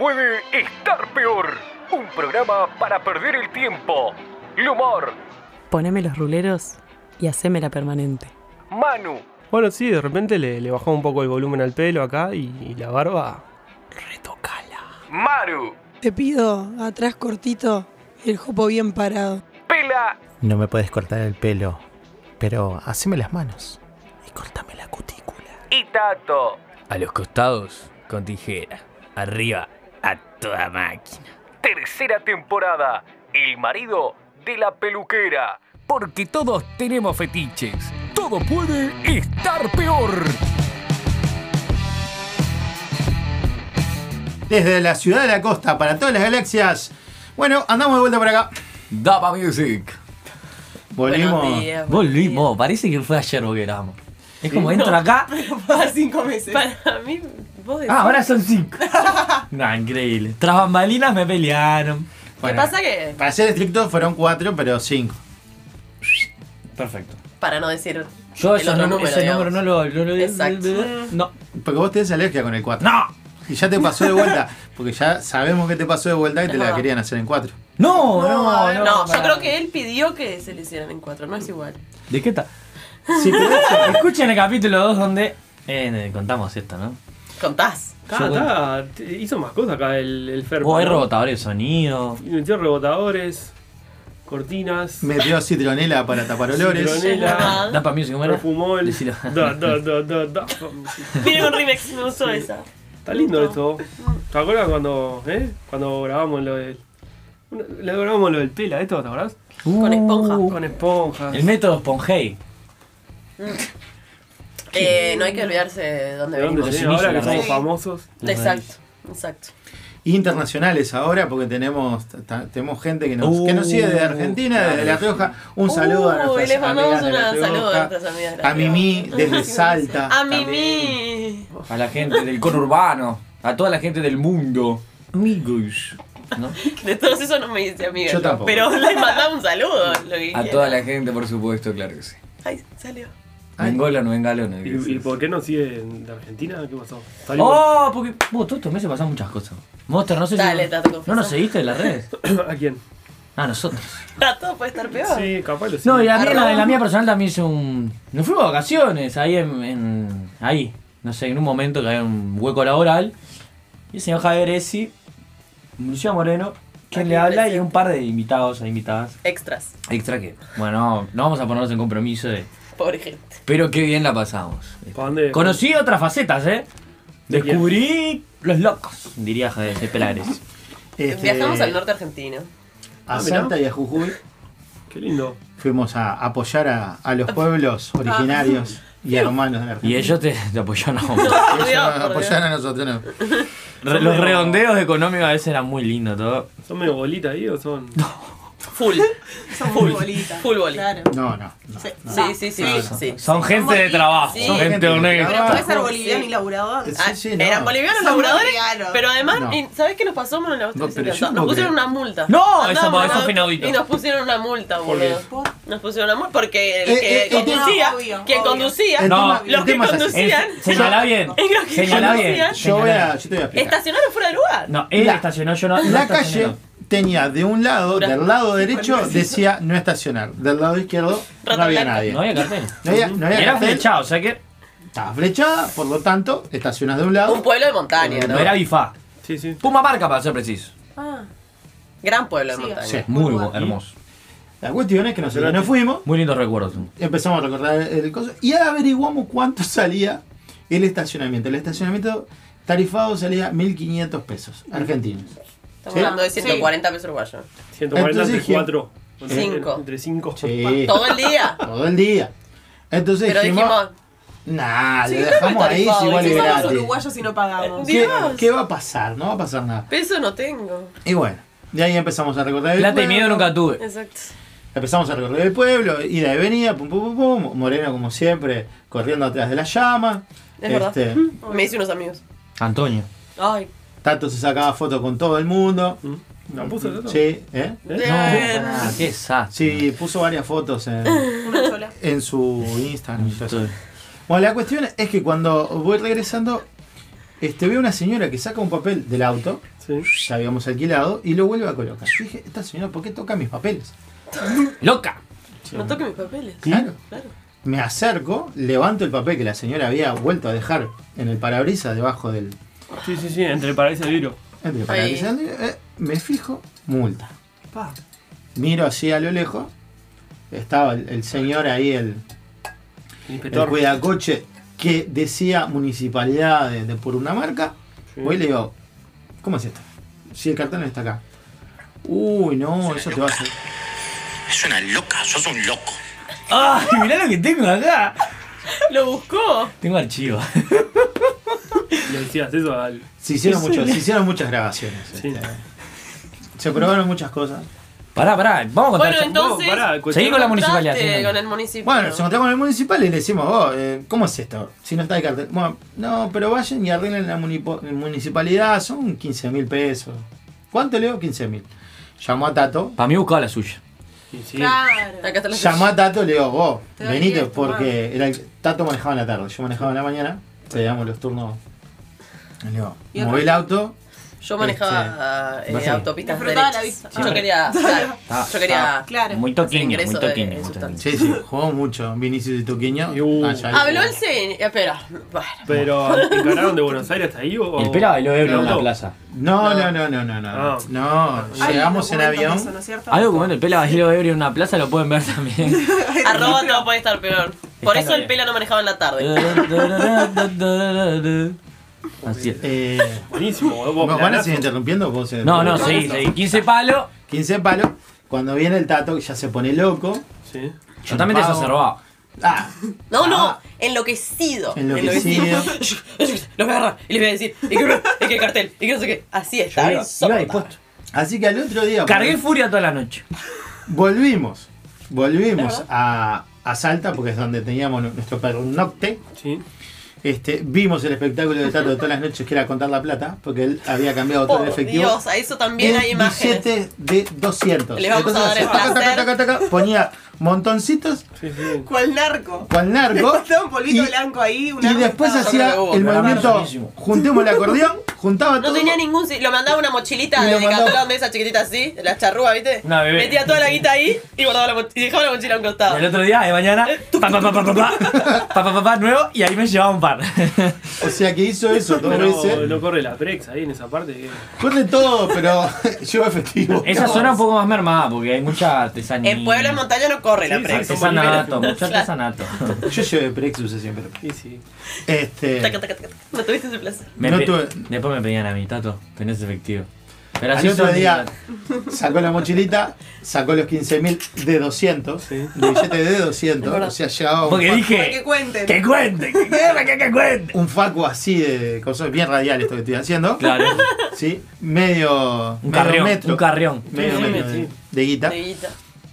puede estar peor. Un programa para perder el tiempo. El humor. Poneme los ruleros y hacémela permanente. Manu. Bueno, sí, de repente le bajó un poco el volumen al pelo acá y la barba, retocala. Maru. Te pido atrás cortito y el jopo bien parado. Pela. No me puedes cortar el pelo, pero haceme las manos y cortame la cutícula. Y Tato. A los costados, con tijera. Arriba, a toda máquina. Tercera temporada. El marido de la peluquera. Porque todos tenemos fetiches. Todo puede estar peor. Desde la ciudad de la costa para todas las galaxias. Bueno, andamos de vuelta por acá. Dapa Music. Volvimos. Volvimos. Parece que fue ayer lo que grabamos. Es como entro acá. Para 5 meses. Para mí, vos decís. Ahora son 5. No, increíble. Tras bambalinas me pelearon. ¿Qué pasa que? Para ser estricto fueron 4, pero 5. Perfecto. Para no decir. Yo el ese otro número no lo Exacto. No. Porque vos tenés alergia con el 4. ¡No! Y ya te pasó de vuelta. Porque ya sabemos que te pasó de vuelta y te la Ajá. querían hacer en 4. No, No, yo creo que él pidió que se le hicieran en 4, no es igual. ¿De qué está? Sí, pero eso. Escuchen el capítulo 2 donde contamos esto, ¿no? Contás. Hizo más cosas acá el Fer. Hay rebotadores de sonido. Metió rebotadores, cortinas, Metió citronela para tapar olores. citronela, Dapa Music, ¿cómo era? perfumol. Decilo. Da. Viene con remix, me gustó esa. Está lindo esto. ¿Te acuerdas cuando grabamos lo del... grabamos lo del pela, esto, ¿te acordás? Con esponja. Con esponjas. El método Sponjay. No hay que olvidarse de dónde ¿De dónde venimos. viene? Ahora que la somos raíz. famosos. Exacto, exacto. Internacionales ahora, porque tenemos gente que nos sigue de Argentina, desde La Rioja. Un saludo a nuestras les mandamos amigas de La un saludo a Rioja, nuestras amigas de La a Mimi desde Salta. A también. Mimi. A la gente del conurbano. A toda la gente del mundo. Amigos. ¿No? De todos esos no me dice amiga. Yo tampoco. Pero les mandamos un saludo. Lo que A quieran. toda la gente, por supuesto, claro que sí. Ay, salió. Vengolo, no vengalo, no. ¿Y por qué no sigue de Argentina? ¿Qué pasó? Salimos- Oh, porque vos todos estos meses pasan muchas cosas. Monster, no sé Dale, si. Tato, confesá. ¿No nos seguiste en las redes? ¿A quién? Ah, nosotros. Todo puede estar peor. Sí, capaz lo No, y sigue. a mí Arroba. en la mía personal también hice un. Nos fuimos de vacaciones ahí ahí. No sé, en un momento que había un hueco laboral. Y el señor Javier Essi, Lucía Moreno, quien Aquí le habla y presente. un par de invitados e invitadas. Extras. Extra que. Bueno, no vamos a ponernos en compromiso de. Pobre gente. Pero qué bien la pasamos. ¿Para dónde? Conocí otras facetas, ¿De Descubrí los locos, diría Javier Pelares. Viajamos al norte argentino. A Ah, mirá. Salta y a Jujuy. Qué lindo. Fuimos a apoyar a los pueblos originarios y hermanos de Argentina. Y ellos te apoyaron a vos. Ellos Por nos Dios. apoyaron a nosotros, no. Los redondeos económicos a veces eran muy lindos todo. ¿Son medio bolitas ahí o son...? Full. Son muy bolitas. Full boli. Claro. No. Sí. Son gente de trabajo, Sí. son gente honesta. Pero puede ser Sí. boliviano y laburador. Sí, no. Eran bolivianos Son laburadores, bolivianos. pero además, No. ¿sabes qué nos pasó? Bueno, la No, pero yo nos puedo pusieron creer. una multa. No, Andábamos eso en fue inaudito. Y nos pusieron una multa, ¿Por qué? boludo. Nos pusieron una multa porque el Eh, que eh, conducía, obvio, quien obvio. conducía, El No, tema- los el que tema es así. conducían, Señala bien. los que Señala bien. conducían, Yo te voy a explicar. estacionaron fuera de lugar. No, él La- estacionó, yo no. La calle tenía de un lado, Dura. del lado derecho decía no estacionar, del lado izquierdo no Rata había blanca. nadie. No había cartel. No había Era cartel, flechado, o sea que estaba flechada, por lo tanto, estacionas de un lado. Un pueblo de montaña, no ¿no? era bifá. Sí, sí. Puma marca para ser preciso. Ah, Gran pueblo de Sí, montaña. Sí. Muy guapo. hermoso. La cuestión es que nosotros nos fuimos, Muy lindos recuerdos. empezamos a recordar el coso y averiguamos cuánto salía el estacionamiento. El estacionamiento tarifado salía 1.500 pesos argentinos. Estamos Sí. hablando de 140 pesos uruguayos. 140 Entonces, entre 4. Cinco. Entre 5. Sí, Todo el día. todo el día. Entonces Pero dijimos, nah, Sí, lo no dejamos es ahí, tarifado, igual es somos gratis. uruguayos y no pagamos. Dios. ¿Qué va a pasar? No va a pasar nada. peso no tengo. Y bueno, de ahí empezamos a recorrer el Plata y pueblo. miedo nunca tuve. Exacto. Empezamos a recorrer el pueblo, ida y venida, pum, pum, pum, pum. Moreno como siempre, corriendo atrás de la llama. Es verdad. Me hice unos amigos. Antonio. Ay. Tato se sacaba fotos con todo el mundo. ¿La puso Tato? Sí, ¿eh? Bien. Qué desastre. Sí, puso varias fotos Una chola. en su Instagram. y todo eso. Bueno, la cuestión es que cuando voy regresando, veo una señora que saca un papel del auto, Sí. ya habíamos alquilado, y lo vuelve a colocar. Yo dije, esta señora, ¿por qué toca mis papeles? ¡Loca! No toque mis papeles. Claro. Claro. Me acerco, levanto el papel que la señora había vuelto a dejar en el parabrisas debajo del... Sí, entre el paraíso y el vidrio. Entre el parabrisas, me fijo, multa. Pa. Miro así a lo lejos, estaba el señor ahí, el Inspector. cuidacoche, que decía municipalidad de por una marca. Sí. Voy y le digo, ¿cómo es esto? Si el cartel no está acá. Uy, no, eso te va a hacer. Es una loca, sos un loco. ¡Ay, mirá lo que tengo acá! Lo buscó. Tengo archivo. Le decías eso al. Se hicieron muchas grabaciones. Sí. Se probaron muchas cosas. Pará, vamos a contar. Bueno, esto. entonces. Seguí con la municipalidad. Contraste seguí. con el municipio. Bueno, nos encontramos en el municipal y le decimos, ¿cómo es esto? Si no está el cartel. Bueno, no, pero vayan y arreglen la municipalidad, son 15.000 pesos. ¿Cuánto le digo? 15.000. Llamó a Tato. Para mí buscaba la suya. Sí. Claro. Acá está la Llamó a Tato y le digo, vos, Te doy venite esto, porque Tato manejaba en la tarde, yo manejaba en la mañana, pedíamos los turnos. Le digo, Y el moví el auto. Yo manejaba Vas a- autopistas Me frotaba derechas. la vista. Yo quería. Claro, yo quería. Claro. Muy toquiño, muy ingreso de toquiño. muy sustancia. toquiño. Sí, jugó mucho Vinicius y Tuquiño. Allá ahí. Habló el CN. Espera. Bueno. Pero, ¿encararon de Buenos Aires hasta ahí o...? El pela bailó ebrio en la No. plaza. No, Ah. no, llegamos en Hay avión. documentos de eso, ¿no es cierto? Algo como el pela bailó ebrio en una plaza lo pueden ver también. Arroba todo puede estar peor. Por Está eso el bien. pela no manejaba en la tarde. Así es. Buenísimo. ¿Vos ¿Van a planazo? seguir interrumpiendo? ¿Vos No, seguí. 15 palos. 15 palos. Cuando viene el Tato, ya se pone loco. Sí. Yo también te exacerbaba. Ah, No, enloquecido. enloquecido. Los voy a agarrar y les voy a decir. Y que el cartel. Y que no sé qué. Así está. Iba dispuesto. Así que al otro día Cargué furia toda la noche. volvimos a Salta, porque es donde teníamos nuestro pernocte. Sí. Vimos el espectáculo de Tato de todas las noches, que era contar la plata, porque él había cambiado todo el Por efectivo. Dios, a eso también hay en imágenes. billetes de 200. Le vamos a dar el taca, placer. taca, taca, taca, ponía montoncitos, Sí. ¿Cuál narco? cual narco. Estaba un polvito y- blanco ahí. Y después hacía el movimiento, buenísimo. juntemos el acordeón, juntaba No todo. tenía ningún. Lo mandaba una mochilita Y de lo mandaba- Decathlon de esa chiquitita así, de la charrúa, ¿viste? Una bebé. Metía toda la guita ahí y guardaba y dejaba la mochila a un costado. El otro día, de mañana, pa, nuevo, y ahí me llevaba un par. O sea que hizo eso dos Pero veces. no corre la Prex ahí en esa parte. que- Corre todo, pero lleva efectivo. Esa zona un poco más mermada porque hay mucha artesanía. En pueblo, en montaña no corre la Sí, prensa. sí, Artesanato, mucho Claro. artesanato. Yo llevé Prex, usé siempre. Sí. Taca, taca, taca. No tuviste ese placer. No tuve- Después me pedían a mí, Tato, tenés efectivo. Pero Al así otro son- día sacó la mochilita, sacó los 15.000 de 200, Sí. de billetes de 200, o sea, llevaba Porque Para que dije, cuenten. que cuente, que cuente. un facu así de cosas bien radial esto que estoy haciendo. Claro, ¿Sí? Medio carrión, metro. un carrión. Medio Sí, metro sí. de guita. De guita.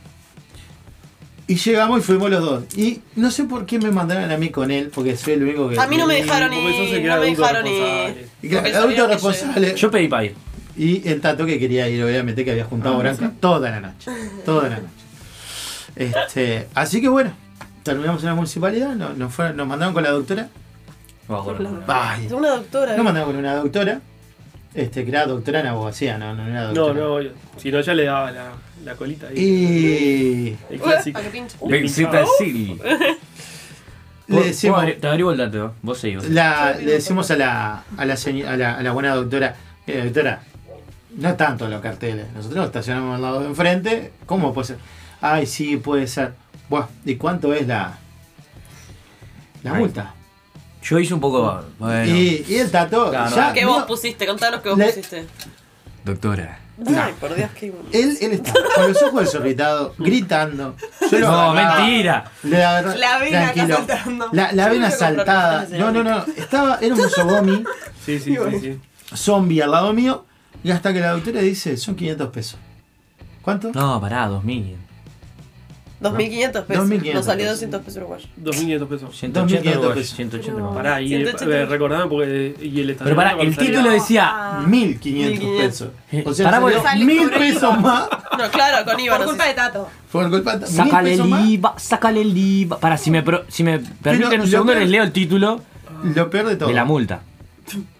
Y llegamos y fuimos los dos. Y no sé por qué me mandaron a mí con él, porque soy el único que. A mí no me dejaron Porque sos el ir. que No era me adulto dejaron responsable. ir. Y claro, Porque el adulto sabían que yo- responsable. Yo pedí para ir. Y el Tato que quería ir, obviamente, que había juntado branca toda la noche. Toda la noche. Así que bueno, terminamos en la municipalidad, nos mandaron con la doctora. Ay, Es una doctora. nos mandaron con una doctora, que era doctora en abogacía, no era No, doctora. si no ya le daba la colita ahí. Y El clásico. Para que pinche. Le Bexita pinchaba. City. le decimos, Te averiguo el dato, vos seguís. le decimos a la buena doctora, doctora, no tanto los carteles, nosotros nos estacionamos al lado de enfrente, ¿cómo puede ser? Ay, sí, puede ser. Buah, ¿y cuánto es la Ay. multa? Yo hice un poco. Bueno. Y el Tato, Claro. ya, ¿Qué no, vos pusiste? Contanos qué vos Le- pusiste. Doctora. Ay, por Dios, qué. él está con los ojos desorbitados, gritando. Yo lo No, agarraba, mentira. le agarraba- La vena acá tranquilo. saltando. La Yo vena no quiero comprar saltada. cosas No. Era un zombie, Sí. zombie al lado mío. Y hasta que la doctora dice, son 500 pesos. ¿Cuánto? No, pará, 2000. 2.500 pesos. 2.500 Nos salió pesos. 200 pesos uruguayos. 2.500 pesos. 180 2.500 uruguayos, pesos. 180 uruguayos. Pará, y 180. recordame porque. Y el Pero pará, el título decía. 1.500 pesos. O sea, Pará, salió porque- 1.000 pesos más. No, claro, con IVA. Por no culpa sé. de Tato. Por culpa de 1.000 Sácale pesos el más. IVA, sácale el IVA. Pará, si me permiten lo un segundo, peor- les leo el título Lo peor de todo. de la multa.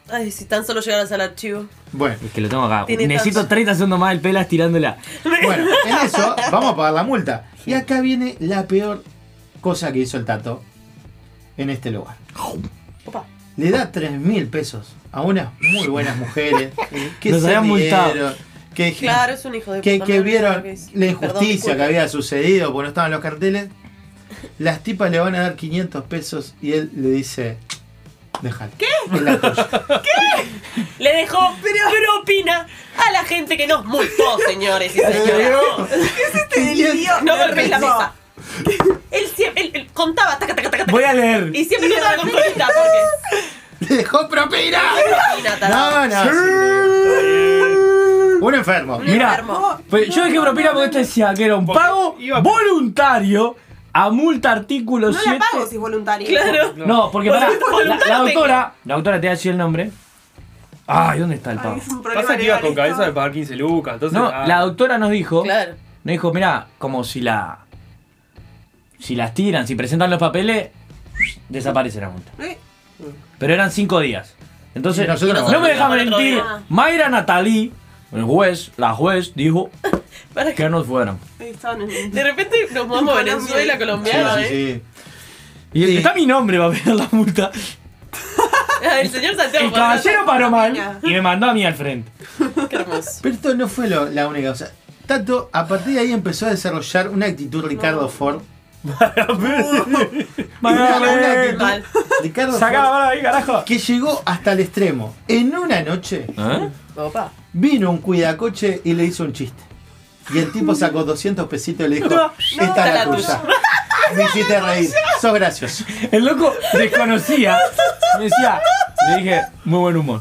Ay, si tan solo llegaras al archivo. Bueno, Es que lo tengo acá. Tiene Necesito tanto. 30 segundos más del pela estirándola. bueno, en eso vamos a pagar la multa. Y acá viene la peor cosa que hizo el Tato en este lugar. Opa. Le da 3.000 pesos a unas muy buenas mujeres que Nos se habían multado. rieron, que dijeron, Claro, es un hijo de que puta. me olvidé vieron lo que es. la Perdón, injusticia disculpe. que había sucedido porque no estaban los carteles. Las tipas le van a dar 500 pesos y él le dice, déjalo. ¿Qué? Es la tuya. Le dejó propina a la gente que nos multó, señores y señoras. No golpees la mesa. Él siempre él contaba, taca, taca, taca, taca. Voy a leer. Y siempre contaba con colita, porque. ¡Le dejó propina! Propina, tarado. No, no. Un enfermo. Mira, enfermo. pues yo dejé propina porque esto decía que era un pago iba- voluntario a multa artículo No 7. la pago si es voluntario. Claro. No, porque pará, Voluntario la autora te ha decir el nombre. Ay, ¿dónde está el Ay, pago? es un problema Pasa que ibas legal con cabeza esto. de pagar 15 lucas. Entonces, No, la doctora nos dijo, Claro. mira, como si las tiran, si presentan los papeles, desaparece la multa. Pero eran 5 días. Entonces, Y nosotros no me dejan otro mentir. día. Mayra Natalí, la juez, dijo Para que nos fueran. Ahí estaban en- De repente nos vamos a Venezuela, Sí, colombiana, sí, sí. Y Sí. está mi nombre para pegar la multa. El señor Santiago. El caballero paró mal y me mandó a mí al frente. Qué hermoso. Pero esto no fue la única cosa. Tato, a partir de ahí empezó a desarrollar una actitud Ricardo Ford. Una actitud Mal. Ricardo Sacá la Ford mano ahí, carajo. que llegó hasta el extremo. En una noche ¿Eh? Opa. vino un cuidacoche y le hizo un chiste. Y el tipo sacó 200 pesitos y le dijo, esta es la tuya. Me hiciste reír, sos gracioso. El loco desconocía. Me decía, le dije, muy buen humor.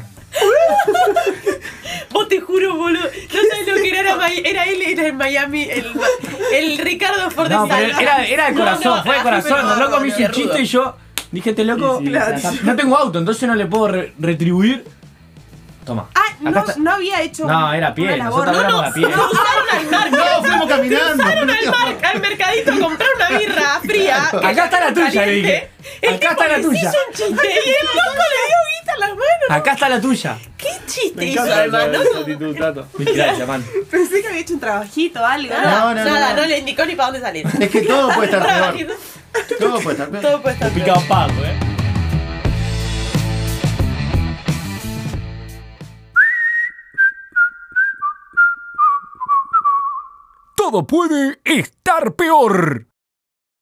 Vos te juro, boludo. No sabés lo que era él, era en Miami. El Ricardo Ford de No, pero Salta. era de corazón, fue de corazón. El loco me hizo un chiste y yo dije, este loco, no tengo auto, entonces no le puedo retribuir. Toma. Ah, Acá no, está. no había hecho. No, era a pie, una labor. nosotros éramos a pie. Cruzaron al mar. No, fuimos caminando. Cruzaron al mercadito a comprar una birra fría. que Acá está la tuya, le caliente. dije. El Acá tipo está la les tuya. hizo un chiste y el loco le dio guita en las manos. Acá está la tuya. ¿Qué chiste Me hizo, encanta hermano? esa actitud, Tato. Gracias, man. Pensé que había hecho un trabajito o algo. Nada, No, nada, no. no le indicó ni para dónde salir. Es que todo puede estar peor. Trabajito. Todo puede estar peor. Todo puede estar Pica un pago, Todo puede estar peor.